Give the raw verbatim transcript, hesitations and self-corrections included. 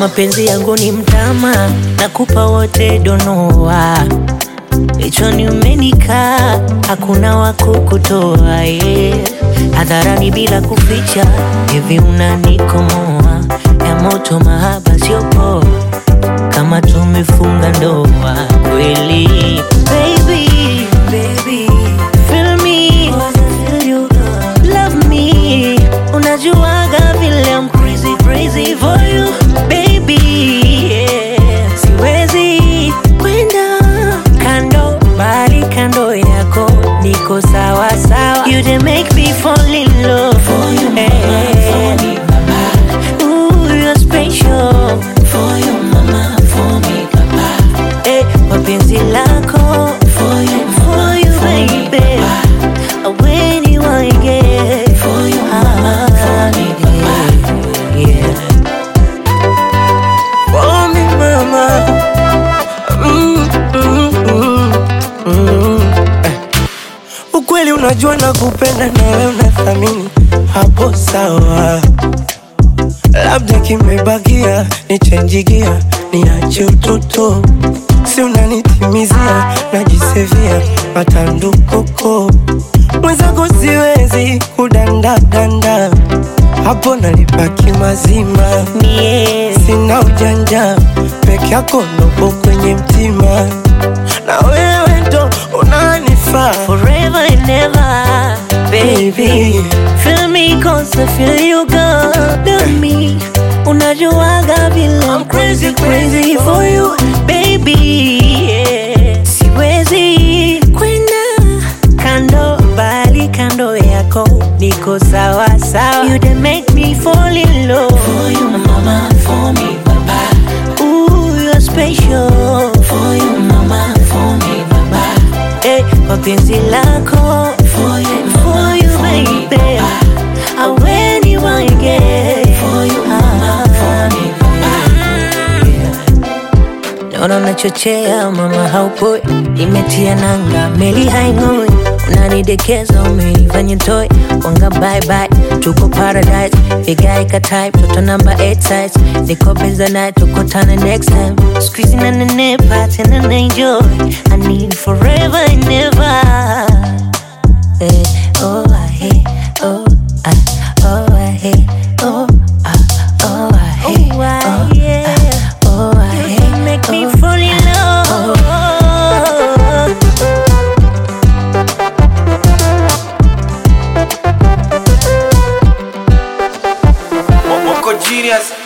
mapenzi yangu ni mtama, nakupa wote donoa. Lichoni umenikaa, hakuna wakukutoa yeah. Hadharani bila kuficha, hivi unanikomoa. Ya moto mahaba sio poa, kama tumefunga ndoa kweli. Baby, baby, feel me, feel you, love me. Unajuaga vile I'm crazy, crazy for you, baby yeah. Siwezi kwenda kando, bali kando yako niko sawa sawa. You dey make me fall in love for you, mama, for me, papa. Ooh, you're special for you, mama, for me, papa. Hey, mapenzi lako for you, for you, baby. When you want to get for you, mama, for me, papa. Yeah. For me, mama. Mm, mm, mm, mm. Eh. Ukweli unajua na kupenda na wewe unathamini, hapo sawa. Labda kimebakia ni change gear, niache utoto. Si unanitimizia, najisevia matandukoko. Mwenzako siwezi kudanda danda, hapo nalipaki mazima. Yeah. Sina ujanja, peke yako nopo kwenye mtima. Na wewe ndo unanifaa Forever and ever, baby. Feel me cause I feel you good on me. Unajuaga vile I'm crazy, crazy for you, baby yeah. Siwezi kwenda kando, bali kando yako niko sawa sawa. You dey make me fall in love for you, mama, for me, papa. Ooh, you're special for you, mama, for me, papa. Hey, mapenzi lako for you, for you, baby. I when you want to get for you, mama, for me, papa. Yeah. Naona unachochea mama, haupoi, imetia nanga, meli haingoi. Unanidekeza umenifanya toy, wanga bye bye, tuko paradise. Figaika type, toto number eight size. Niko busy night, tukutane next time. Squeezing on the net, party and enjoy. I need forever and ever. Hey, oh I hate, oh I, oh I hate, oh I, oh I hate, oh I, yeah, oh I hate. Make me fall in love. Wako genius.